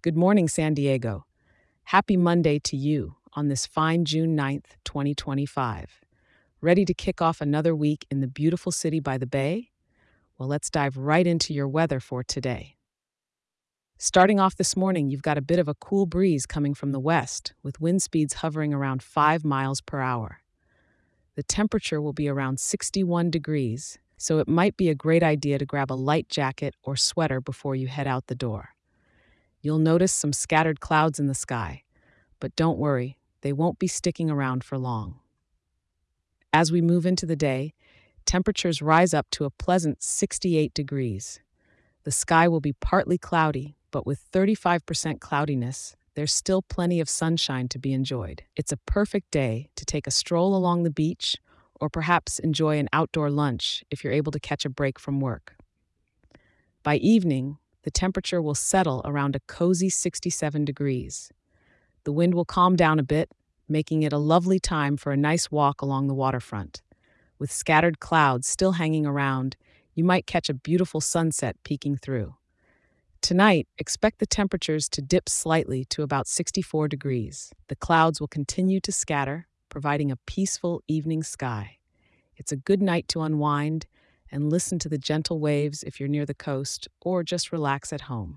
Good morning, San Diego. Happy Monday to you on this fine June 9th, 2025. Ready to kick off another week in the beautiful city by the bay? Well, let's dive right into your weather for today. Starting off this morning, you've got a bit of a cool breeze coming from the west, with wind speeds hovering around 5 miles per hour. The temperature will be around 61 degrees, so it might be a great idea to grab a light jacket or sweater before you head out the door. You'll notice some scattered clouds in the sky, but don't worry, they won't be sticking around for long. As we move into the day, temperatures rise up to a pleasant 68 degrees. The sky will be partly cloudy, but with 35% cloudiness, there's still plenty of sunshine to be enjoyed. It's a perfect day to take a stroll along the beach or perhaps enjoy an outdoor lunch if you're able to catch a break from work. By evening, the temperature will settle around a cozy 67 degrees. The wind will calm down a bit, making it a lovely time for a nice walk along the waterfront. With scattered clouds still hanging around, you might catch a beautiful sunset peeking through. Tonight, expect the temperatures to dip slightly to about 64 degrees. The clouds will continue to scatter, providing a peaceful evening sky. It's a good night to unwind and listen to the gentle waves if you're near the coast or just relax at home.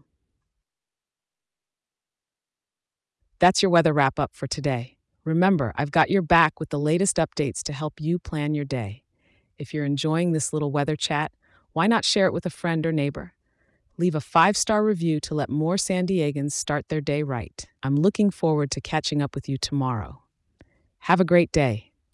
That's your weather wrap up for today. Remember, I've got your back with the latest updates to help you plan your day. If you're enjoying this little weather chat, why not share it with a friend or neighbor? Leave a 5-star review to let more San Diegans start their day right. I'm looking forward to catching up with you tomorrow. Have a great day.